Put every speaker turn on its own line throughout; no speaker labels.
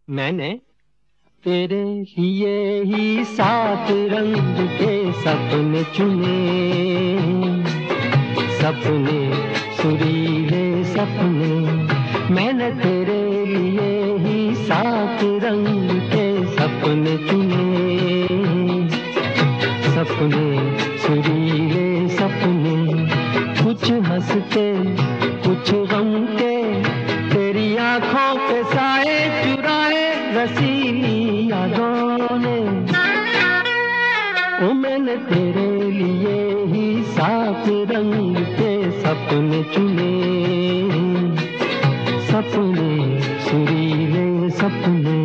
मैंने तेरे लिए ही 7 रंग के सपने चुने, सपने सुरीले सपने। मैंने तेरे लिए ही 7 रंग के सपने चुने, सपने सुरीले सपने। कुछ हंसते कुछ गम के, तेरी आंखों के साए चुराए रसीली यादों ने। ओ मैंने तेरे लिए ही 7 रंग के सपने चुने, सपने सुरीले सपने।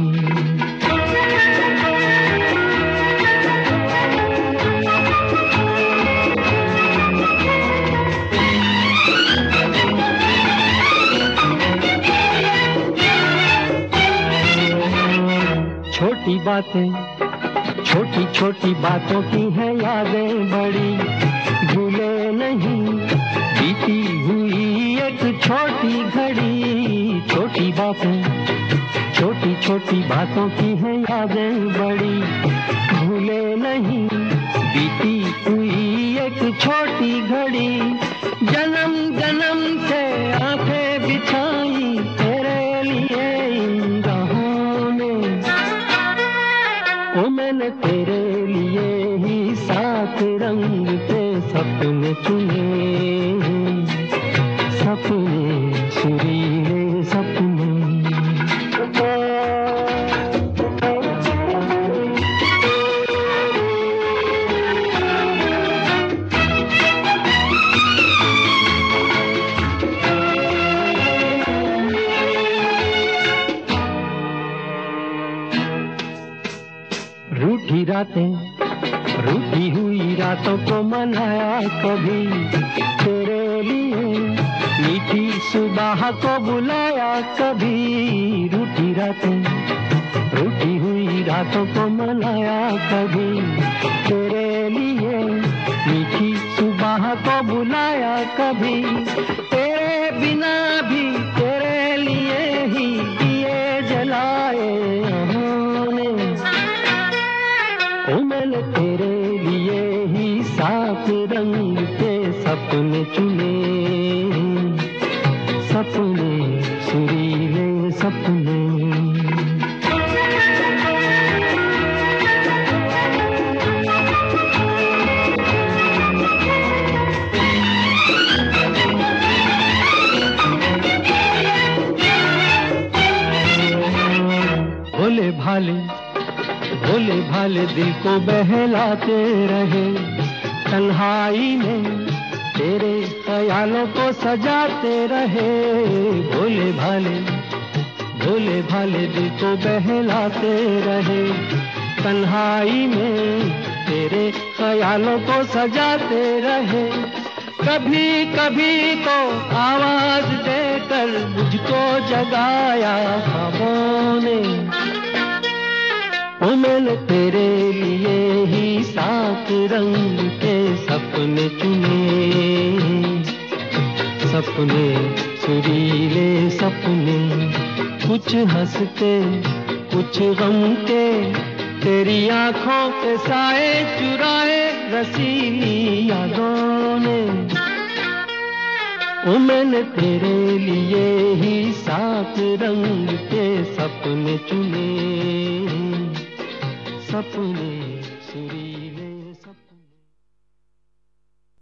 छोटी बातें, छोटी छोटी बातों की है यादें बड़ी, भूले नहीं बीती हुई एक छोटी घड़ी। छोटी बातें, छोटी छोटी बातों की है यादें बड़ी, भूले नहीं बीती हुई एक छोटी घड़ी। जन्म जन्म से आंखें बिछाई तेरे लिए इन राहों ने। ओ मैंने तेरे लिए ही 7 रंग के सपने चुने, सपने सुरीले सपने। रूठी रातें, रूठी हुई रातों को मनाया कभी तेरे लिए, मीठी सुबह को बुलाया कभी। रूठी रातें, रूठी हुई रातों को मनाया कभी तेरे लिए, मीठी सुबह को बुलाया कभी। तेरे बिना भी तेरे लिए ही दिए जलाए हमने। ओ मैंने तेरे लिए ही 7 रंग के सपने चुने, सपने सुरीले सपने। भोले भाले, भोले भाले दिल को बहलाते रहे, तन्हाई में तेरे ख्यालों को सजाते रहे। भोले भाले, भोले भाले दिल को बहलाते रहे, तन्हाई में तेरे ख्यालों को सजाते रहे। कभी कभी तो आवाज देकर मुझको जगाया ख्वाबों ने। ओ मैंने तेरे लिए ही 7 रंग के सपने चुने, सपने सुरीले सपने। कुछ हंसते कुछ गम के, तेरी आंखों के साए चुराए रसीली यादों ने। ओ मैंने तेरे लिए ही 7 रंग के सपने चुने, सपने सुरीले सपने।